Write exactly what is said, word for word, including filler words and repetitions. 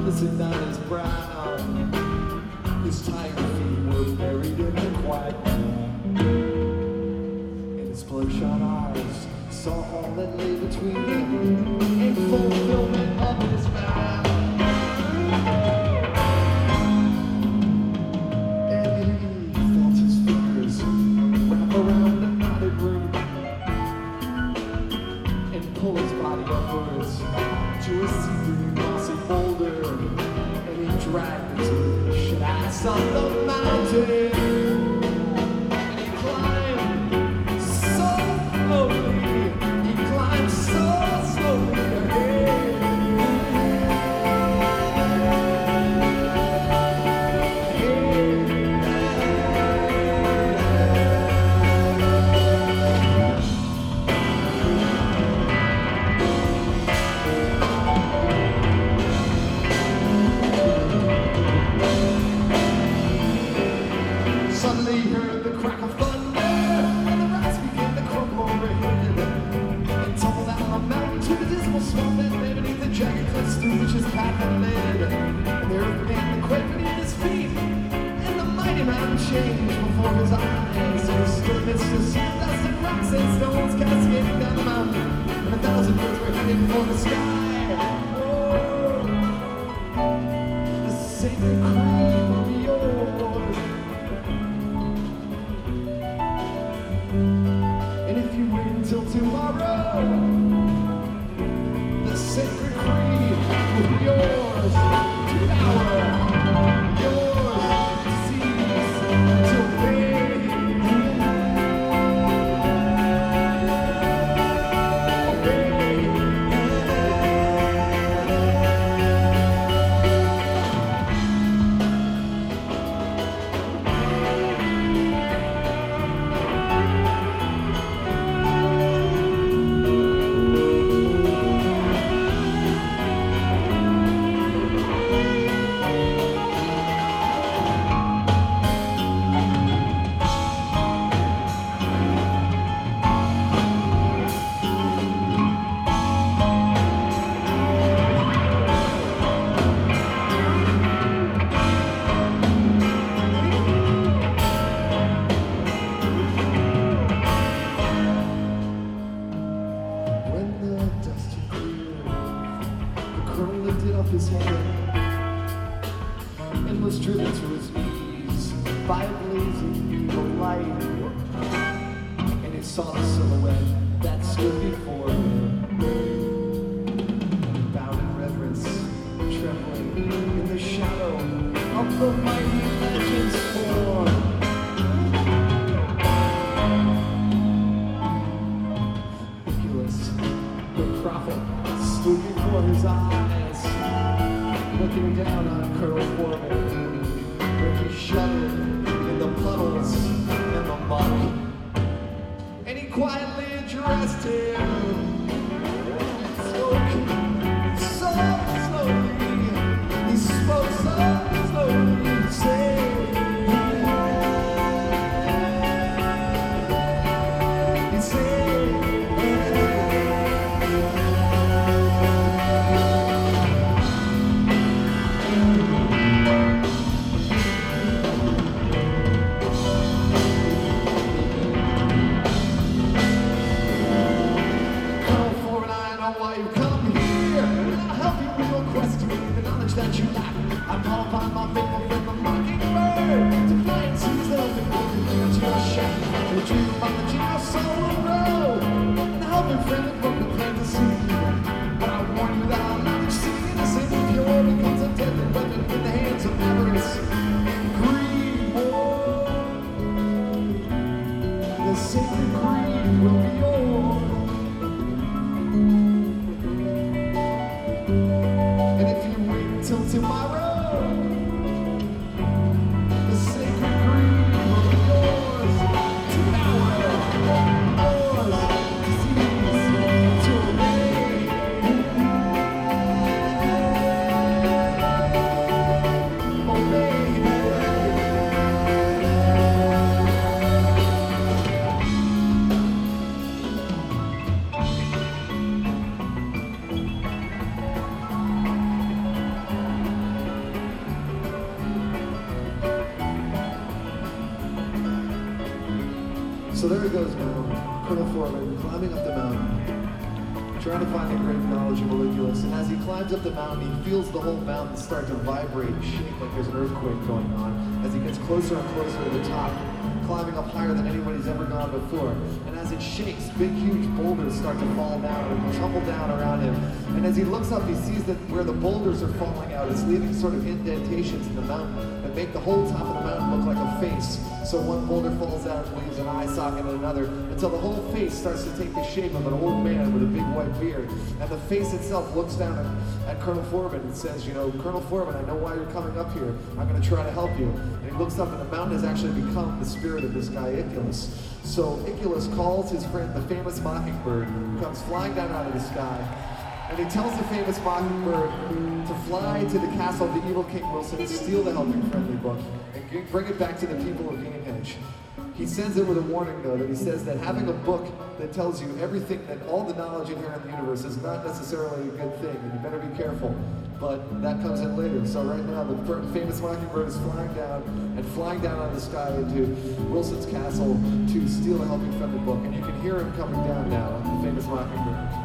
Listen, down his brow. His tiger feet were buried in the quiet ground. And his bloodshot eyes saw all that lay between them in fulfillment of his vow. And he felt his fingers wrap around the knotted root and pull his body upwards to a secret mossy boulder. And he dragged it to the shafts of the mountain. And he climbed so slowly, he climbed so slowly ahead. Suddenly he heard the crack of thunder, and the rocks began to crumble overhead, and tumbled down the mountain to the dismal swamp that lay beneath the jagged cliffs through which his path had led. And the earth began to quake beneath his feet, and the mighty mountain changed before his eyes. So he stood amidst the sand, dust and rocks and stones cascading down the mountain, and a thousand birds were heading for the sky. Oh, the sacred creed will be yours. And if you wait until tomorrow, the sacred creed will be yours to devour, yours to seize, to obey. When the dust had cleared, the colonel lifted up his head and was driven to his knees by a blazing beam of light. And he saw the silhouette that stood before him. He bowed in reverence, trembling in the shadow of the mighty legend's form. The prophet stood before his eyes, looking down on Colonel Corbin, where he shuddered in the puddles and the muck. And he quietly addressed him and spoke so slowly. He spoke so slowly, saying, he said, that you lack. I call upon my faithful friend, the mockingbird, to fly and seize the open door and bring to your shack. The dream upon the genius soul will grow, and the helping friend of broken plan to see. But I warn you that our knowledge, seeking innocent and pure, becomes a deadly weapon in the hands of avarice and greed. Oh, the sacred creed will be yours. Till tomorrow, the sacred creed will be yours to power, yours to seize, to obey. Obey. So there he goes now, Colonel Foreman, climbing up the mountain, trying to find the great knowledge of Iculus. And as he climbs up the mountain, he feels the whole mountain start to vibrate and shake like there's an earthquake going on. As he gets closer and closer to the top, climbing up higher than anybody's ever gone before. And as it shakes, big, huge boulders start to fall down and tumble down around him. And as he looks up, he sees that where the boulders are falling out, it's leaving sort of indentations in the mountain that make the whole top of the mountain look like a face. So one boulder falls out and leaves an eye socket in another, until the whole face starts to take the shape of an old man with a big white beard. And the face itself looks down at, at Colonel Foreman and says, you know, Colonel Foreman, I know why you're coming up here. I'm going to try to help you. And he looks up, and the mountain has actually become the spirit of this guy, Iculus. So Iculus calls his friend, the famous Mockingbird, who comes flying down out of the sky. And he tells the famous Mockingbird to fly to the castle of the evil King Wilson and steal the Helping Friendly book and bring it back to the people of Gamehenge. He sends it with a warning, though, that he says that having a book that tells you everything, that all the knowledge inherent in the universe is not necessarily a good thing, and you better be careful. But that comes in later. So right now, the famous Mockingbird is flying down and flying down out of the sky into Wilson's castle to steal the Helping Friendly book. And you can hear him coming down now, the famous Mockingbird.